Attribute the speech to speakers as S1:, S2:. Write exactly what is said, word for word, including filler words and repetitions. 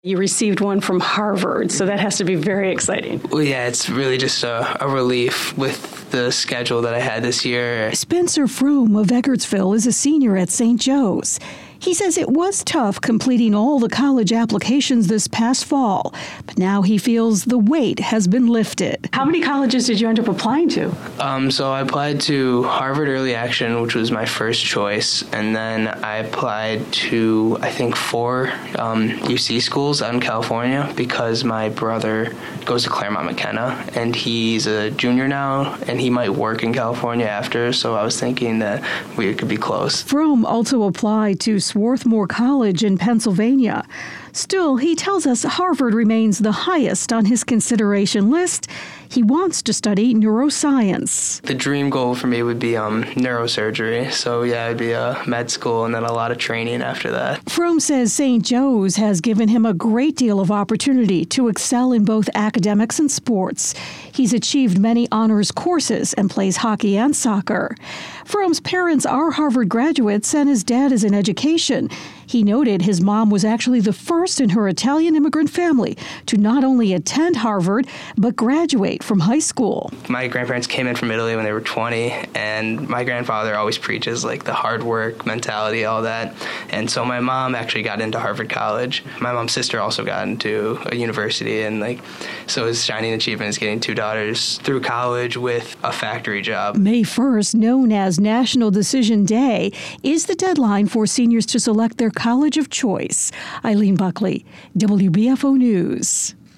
S1: You received one from Harvard, so that has to be very exciting.
S2: Well, yeah, it's really just a, a relief with the schedule that I had this year.
S3: Spencer Froome of Eckertsville is a senior at Saint Joe's. He says it was tough completing all the college applications this past fall, but now he feels the weight has been lifted.
S1: How many colleges did you end up applying to?
S2: Um, so I applied to Harvard Early Action, which was my first choice, and then I applied to, I think, four um, U C schools out in California because my brother goes to Claremont McKenna, and he's a junior now, and he might work in California after, so I was thinking that we could be close.
S3: Froome also applied to Swarthmore College in Pennsylvania. Still, he tells us Harvard remains the highest on his consideration list. He wants to study neuroscience.
S2: The dream goal for me would be um, neurosurgery. So, yeah, it'd be a med school and then a lot of training after that.
S3: Froome says Saint Joe's has given him a great deal of opportunity to excel in both academics and sports. He's achieved many honors courses and plays hockey and soccer. Froome's parents are Harvard graduates and his dad is in education. He noted his mom was actually the first in her Italian immigrant family to not only attend Harvard, but graduate from high school.
S2: My grandparents came in from Italy when they were twenty, and my grandfather always preaches like the hard work mentality, all that. And so my mom actually got into Harvard College. My mom's sister also got into a university, and like so his shining achievement is getting two daughters through college with a factory job.
S3: May first, known as National Decision Day, is the deadline for seniors to select their college of choice. Eileen Buckley, W B F O News.